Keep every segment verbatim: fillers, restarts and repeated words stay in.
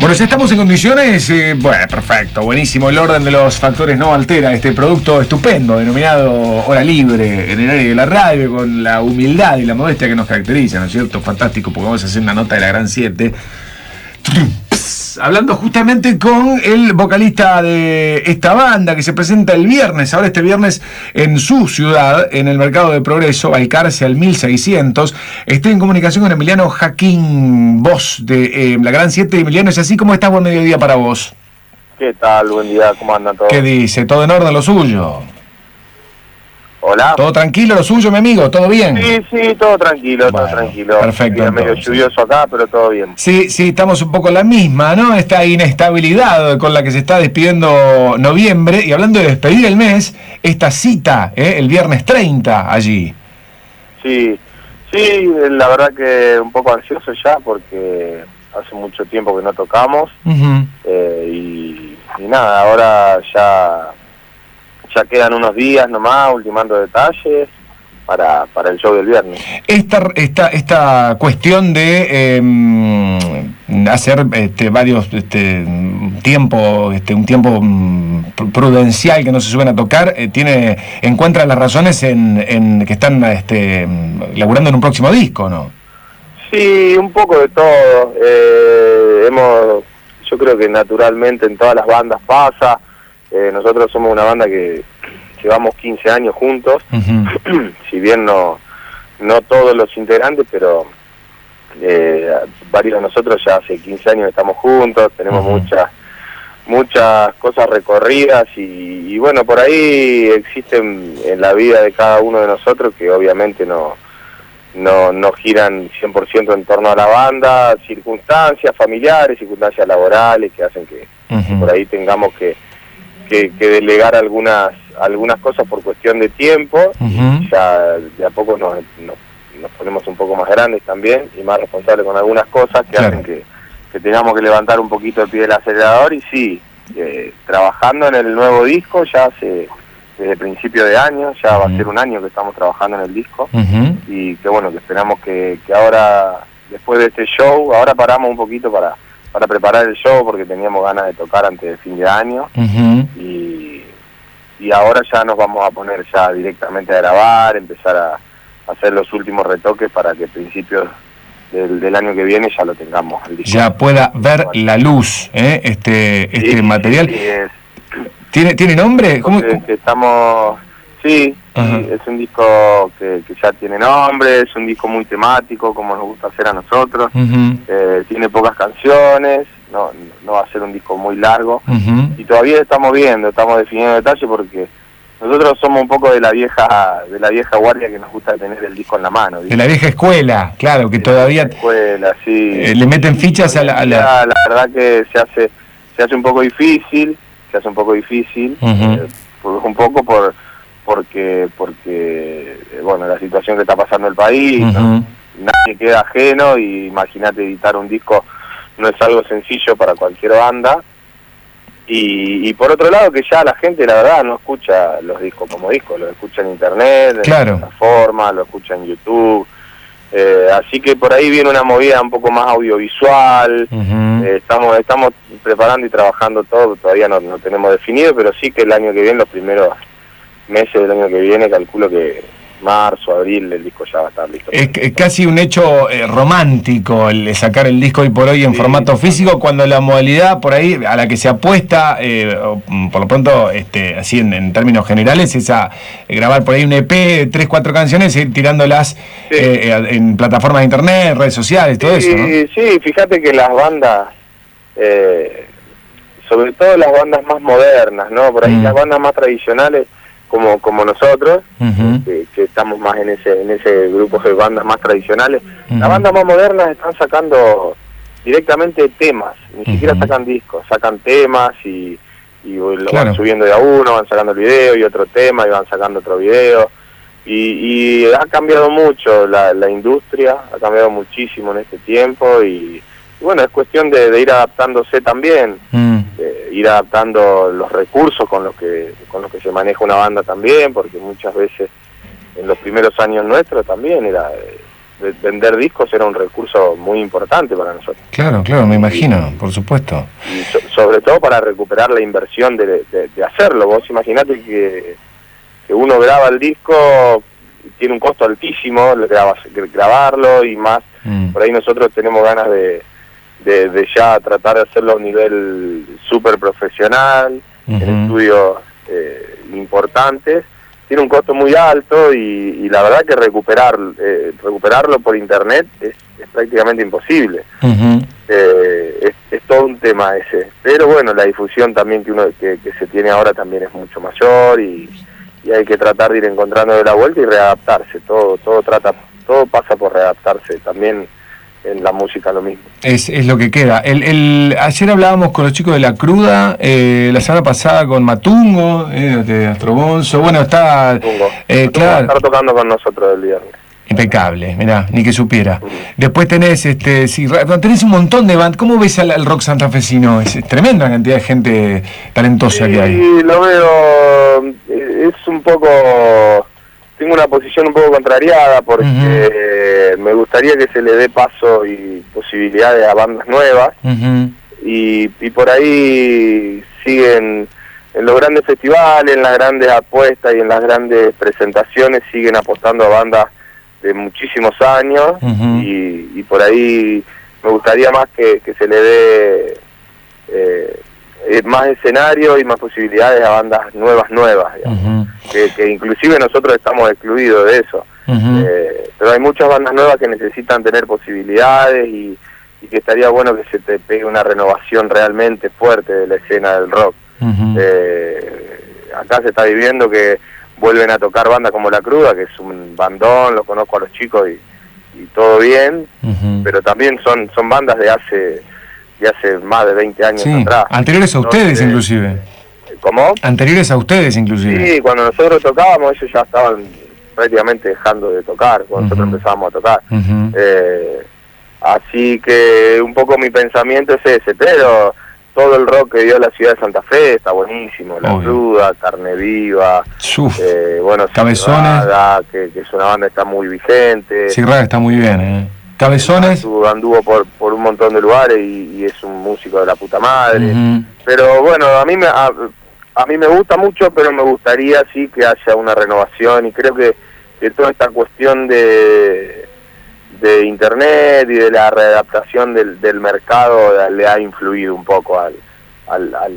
Bueno, ya estamos en condiciones, eh, bueno, perfecto, buenísimo. El orden de los factores no altera este producto estupendo, denominado Hora Libre, en el área de la radio, con la humildad y la modestia que nos caracteriza, ¿no es cierto? Fantástico, porque vamos a hacer una nota de la Gran siete. Hablando justamente con el vocalista de esta banda que se presenta el viernes, ahora este viernes en su ciudad, en el Mercado de Progreso, Balcarce al mil seiscientos. Estoy en comunicación con Emiliano Jaquín, voz de eh, la Gran siete. Emiliano, ¿es así? ¿Cómo estás? Buen mediodía para vos. ¿Qué tal? Buen día, ¿cómo andan todos? ¿Qué dice? ¿Todo en orden lo suyo? Hola. ¿Todo tranquilo lo suyo, mi amigo? ¿Todo bien? Sí, sí, todo tranquilo, bueno, todo tranquilo. Perfecto. Sí, medio lluvioso acá, pero todo bien. Sí, sí, estamos un poco en la misma, ¿no? Esta inestabilidad con la que se está despidiendo noviembre. Y hablando de despedir el mes, esta cita, ¿eh? El viernes treinta allí. Sí, sí, la verdad que un poco ansioso ya porque hace mucho tiempo que no tocamos. Uh-huh. eh, y, y nada, ahora ya... Ya quedan unos días nomás, ultimando detalles para, para el show del viernes. Esta esta esta cuestión de eh, hacer este, varios este, tiempo, este, un tiempo um, prudencial que no se suben a tocar, eh, tiene encuentra las razones en, en que están este, laburando en un próximo disco, ¿no? Sí, un poco de todo. Eh, hemos, yo creo que naturalmente en todas las bandas pasa. Eh, nosotros somos una banda que llevamos quince años juntos, uh-huh. Si bien no no todos los integrantes, pero eh, varios de nosotros ya hace quince años estamos juntos, tenemos uh-huh. muchas muchas cosas recorridas y, y bueno, por ahí existen en la vida de cada uno de nosotros que obviamente no no, no giran cien por ciento en torno a la banda, circunstancias familiares, circunstancias laborales que hacen que, uh-huh. que por ahí tengamos que Que, que delegar algunas algunas cosas por cuestión de tiempo. Uh-huh. Y ya de a poco nos, nos, nos ponemos un poco más grandes también y más responsables con algunas cosas que claro. hacen que, que tengamos que levantar un poquito el pie del acelerador. Y sí, eh, trabajando en el nuevo disco ya hace desde principio de año, ya uh-huh. va a ser un año que estamos trabajando en el disco. Uh-huh. Y que bueno, que esperamos que, que ahora, después de este show, ahora paramos un poquito para para preparar el show porque teníamos ganas de tocar antes del fin de año. Uh-huh. y, y ahora ya nos vamos a poner ya directamente a grabar, empezar a, a hacer los últimos retoques para que a principios del, del año que viene ya lo tengamos al disco. Ya pueda ver la luz, ¿eh? este este sí, material. Sí, es, ¿Tiene tiene nombre? ¿Cómo? Que, que estamos... Sí, sí, es un disco que, que ya tiene nombre, es un disco muy temático, como nos gusta hacer a nosotros. Uh-huh. eh, tiene pocas canciones, no, no va a ser un disco muy largo. Uh-huh. Y todavía estamos viendo, estamos definiendo detalles porque nosotros somos un poco de la vieja de la vieja guardia que nos gusta tener el disco en la mano. ¿Viste? De la vieja escuela, claro, que de todavía... La escuela, sí. Eh, le meten fichas a la, a la... La verdad que se hace se hace un poco difícil, se hace un poco difícil, uh-huh. eh, un poco por... porque porque bueno, la situación que está pasando el país, uh-huh. ¿no? Nadie queda ajeno y imagínate editar un disco no es algo sencillo para cualquier banda y, y por otro lado que ya la gente la verdad no escucha los discos como discos, los escucha en internet, claro. en plataformas, lo escucha en YouTube, eh, así que por ahí viene una movida un poco más audiovisual. uh-huh. eh, estamos estamos preparando y trabajando todo, todavía no, no tenemos definido, pero sí que el año que viene, los primeros meses del año que viene, calculo que marzo, abril, el disco ya va a estar listo. Es, es casi un hecho eh, romántico el sacar el disco hoy por hoy en sí, formato físico, cuando la modalidad por ahí a la que se apuesta, eh, por lo pronto, este, así en, en términos generales, es a eh, grabar por ahí un E P, tres, cuatro canciones, ir tirándolas sí. eh, en plataformas de internet, redes sociales, todo sí, eso, ¿no? Sí, fíjate que las bandas, eh, sobre todo las bandas más modernas, ¿no? Por ahí mm. las bandas más tradicionales, como como nosotros, uh-huh. que, que estamos más en ese en ese grupo de bandas más tradicionales, uh-huh. las bandas más modernas están sacando directamente temas, ni uh-huh. siquiera sacan discos, sacan temas y, y lo claro. van subiendo de a uno, van sacando el video y otro tema y van sacando otro video y, y ha cambiado mucho la, la industria, ha cambiado muchísimo en este tiempo y, y bueno, es cuestión de, de ir adaptándose también. Uh-huh. Ir adaptando los recursos con los que con los que se maneja una banda también, porque muchas veces en los primeros años nuestros también era eh, de vender discos era un recurso muy importante para nosotros. Claro, claro, me imagino, y, por supuesto. Y so, sobre todo para recuperar la inversión de, de, de hacerlo. Vos imaginate que, que uno graba el disco, tiene un costo altísimo grabas, grabarlo y más. Mm. Por ahí nosotros tenemos ganas de, de, de ya tratar de hacerlo a un nivel súper profesional, uh-huh. en estudios eh, importantes. Tiene un costo muy alto y, y la verdad que recuperar eh, recuperarlo por internet es, es prácticamente imposible. Uh-huh. eh, es, es todo un tema ese. Pero bueno, la difusión también que uno que, que se tiene ahora también es mucho mayor y, y hay que tratar de ir encontrando de la vuelta y readaptarse. Todo todo trata todo pasa por readaptarse. También en la música lo mismo. Es, es lo que queda. El, el, ayer hablábamos con los chicos de La Cruda, eh, la semana pasada con Matungo, eh, de Astrobonzo, bueno, está... Matungo. Eh, Matungo claro, va a estar tocando con nosotros el viernes. Impecable, mirá, ni que supiera. Uh-huh. Después tenés, este, sí, tenés un montón de bandas. ¿Cómo ves al, al rock santafesino? Es, es tremenda cantidad de gente talentosa sí, que hay. Sí, lo veo, es un poco... Tengo una posición un poco contrariada porque uh-huh. me gustaría que se le dé paso y posibilidades a bandas nuevas uh-huh. y, y por ahí siguen en los grandes festivales, en las grandes apuestas y en las grandes presentaciones siguen apostando a bandas de muchísimos años uh-huh. y, y por ahí me gustaría más que, que se le dé eh, más escenario y más posibilidades a bandas nuevas nuevas digamos. Uh-huh. que, que inclusive nosotros estamos excluidos de eso uh-huh. eh, pero hay muchas bandas nuevas que necesitan tener posibilidades y, y que estaría bueno que se te pegue una renovación realmente fuerte de la escena del rock. Uh-huh. eh, acá se está viviendo que vuelven a tocar bandas como La Cruda, que es un bandón, lo conozco a los chicos y, y todo bien, uh-huh. pero también son son bandas de hace de hace más de veinte años sí, atrás. Anteriores a ustedes, Entonces, inclusive. ¿Cómo? Anteriores a ustedes, inclusive. Sí, cuando nosotros tocábamos, ellos ya estaban prácticamente dejando de tocar, cuando uh-huh. nosotros empezábamos a tocar. Uh-huh. Eh, así que un poco mi pensamiento es ese, pero todo el rock que dio la ciudad de Santa Fe está buenísimo. La Cruda, Carne Viva, eh, bueno, Cabezones, Cirraga, que, que es una banda que está muy vigente. Cirraga está muy bien, ¿eh? Cabezones anduvo, anduvo por por un montón de lugares y, y es un músico de la puta madre. Uh-huh. Pero bueno, a mí me a, a mí me gusta mucho, pero me gustaría sí que haya una renovación y creo que, que toda esta cuestión de de internet y de la readaptación del, del mercado le ha influido un poco al al, al,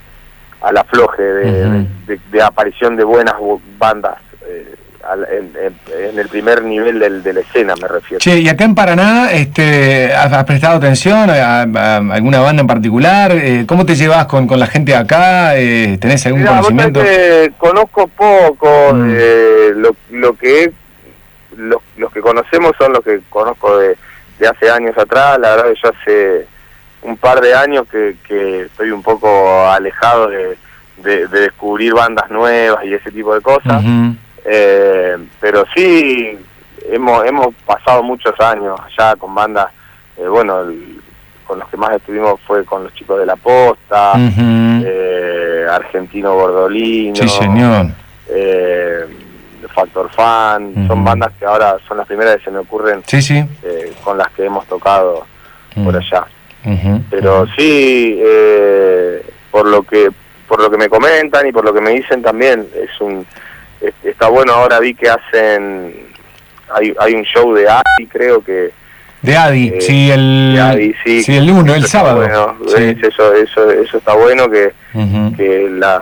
al afloje de, uh-huh. de, de, de aparición de buenas bandas. Eh, En, en, en el primer nivel del, de la escena me refiero. Che, y acá en Paraná, este, ¿has, has prestado atención a, a, a alguna banda en particular? Eh, ¿Cómo te llevas con, con la gente de acá? Eh, ¿Tenés algún Mirá, conocimiento? Que conozco poco, mm. eh, lo, lo que los, los que conocemos son los que conozco de, de hace años atrás. La verdad que yo hace un par de años que, que estoy un poco alejado de, de, de descubrir bandas nuevas y ese tipo de cosas. Uh-huh. Eh, pero sí hemos hemos pasado muchos años allá con bandas, eh, bueno, el, con los que más estuvimos fue con los chicos de La Posta, uh-huh. eh, Argentino Bordolino, sí señor, eh, Factor Fan, uh-huh. son bandas que ahora son las primeras que se me ocurren, sí, sí. Eh, con las que hemos tocado uh-huh. por allá, uh-huh. pero uh-huh. sí, eh, por lo que por lo que me comentan y por lo que me dicen también es un está bueno. Ahora vi que hacen hay hay un show de Adi, creo que de Adi, eh, sí, el de Adi, sí, sí, el uno, el sábado. Bueno, sí. eso eso eso está bueno que uh-huh. que las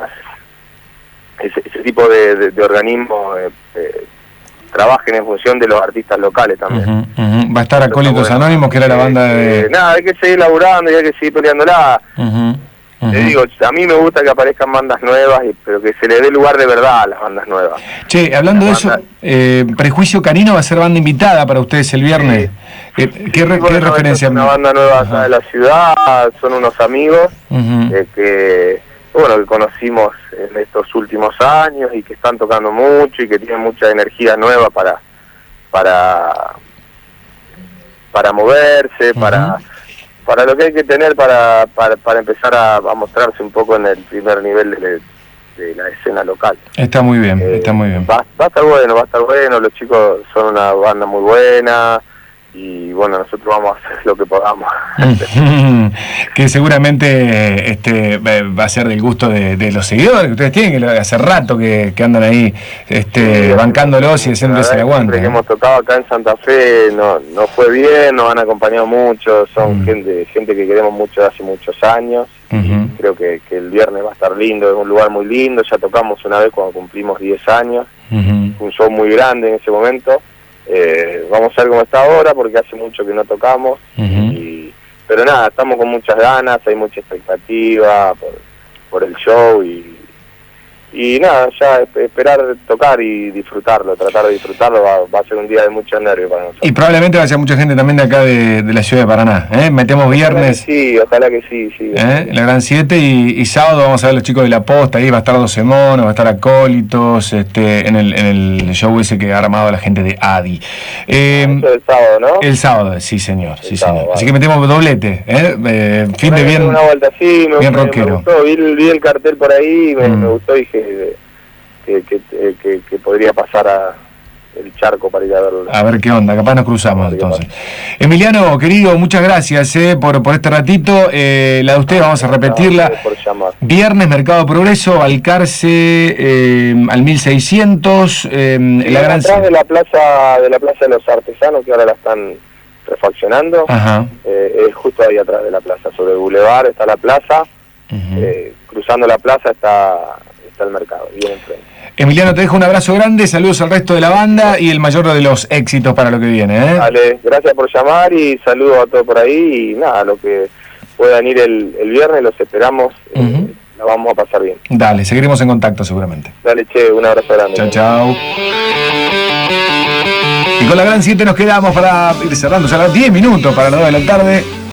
ese, ese tipo de, de, de organismos eh, eh, trabajen en función de los artistas locales también. Uh-huh, uh-huh. Va a estar Acólitos bueno. Anónimos, que era la banda de... Eh, nada, hay que seguir laburando y hay que seguir peleándola. Uh-huh. Uh-huh. Te digo, a mí me gusta que aparezcan bandas nuevas, pero que se le dé lugar de verdad a las bandas nuevas. Che, hablando las de bandas... eso, eh, Prejuicio Canino va a ser banda invitada para ustedes el viernes. Sí. ¿Qué, qué, re, sí, bueno, ¿qué referencia? Es una banda nueva acá uh-huh. de la ciudad, son unos amigos uh-huh. eh, que, bueno, que conocimos en estos últimos años y que están tocando mucho y que tienen mucha energía nueva para para para moverse, uh-huh. para... para lo que hay que tener para para, para empezar a, a mostrarse un poco en el primer nivel de, de la escena local. Está muy bien, eh, está muy bien. Va, va a estar bueno, va a estar bueno, los chicos son una banda muy buena, y bueno, nosotros vamos a hacer lo que podamos. Que seguramente este va a ser del gusto de, de los seguidores que ustedes tienen, que hace rato que, que andan ahí este, sí, bancándolos y haciéndose el aguante. Siempre que hemos tocado acá en Santa Fe no, no fue bien, nos han acompañado mucho, son mm. gente gente que queremos mucho de hace muchos años. Uh-huh. Creo que, que el viernes va a estar lindo, es un lugar muy lindo, ya tocamos una vez cuando cumplimos diez años, uh-huh. un show muy grande en ese momento. Eh, vamos a ver cómo está ahora porque hace mucho que no tocamos, uh-huh. y, pero nada, estamos con muchas ganas, hay mucha expectativa por, por el show y, y nada, ya esperar tocar y disfrutarlo, tratar de disfrutarlo, va, va a ser un día de mucho nervio para nosotros. Y probablemente vaya mucha gente también de acá de, de la ciudad de Paraná, ¿eh? Metemos viernes. Ojalá que sí, ojalá que sí, sí. ¿Eh? La Gran siete y, y sábado vamos a ver los chicos de La Posta, ahí va a estar doce monos, va a estar Acólitos, este, en el, en el show ese que ha armado la gente de Adi. Eh, Eso es el sábado, ¿no? El sábado, sí señor, el sí sábado, señor. Vale. Así que metemos doblete, ¿eh? eh fin de bien, una vuelta así, me, bien me, rockero. Me gustó, vi, vi el cartel por ahí, me, mm. me gustó y dije que, que, que, que podría pasar a el charco para ir a verlo. A ver qué onda, capaz nos cruzamos entonces. Emiliano, querido, muchas gracias eh, por, por este ratito. Eh, la de ustedes vamos a repetirla. No, Viernes, Mercado Progreso, Balcarce, eh, al mil seiscientos. Eh, sí, la gran... atrás de la plaza de la plaza de los artesanos, que ahora la están refaccionando. Ajá. Eh, es justo ahí atrás de la plaza, sobre el bulevar está la plaza. Uh-huh. eh, cruzando la plaza está, está el mercado, bien enfrente. Emiliano, te dejo un abrazo grande, saludos al resto de la banda y el mayor de los éxitos para lo que viene. ¿eh? Dale, gracias por llamar y saludos a todos por ahí y nada, lo que puedan ir el, el viernes, los esperamos, uh-huh. eh, la vamos a pasar bien. Dale, seguiremos en contacto seguramente. Dale, che, un abrazo grande. Chao, chao. Y con la Gran siete nos quedamos para ir cerrando, o sea, diez minutos para las dos de la tarde.